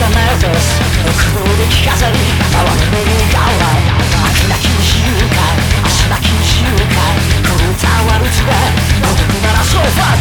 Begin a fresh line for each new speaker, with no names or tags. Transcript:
たメゾス奥で着飾り回るメリーガーランド飽きなき自由感足なき自由感狂ったワルツで孤独ならソファ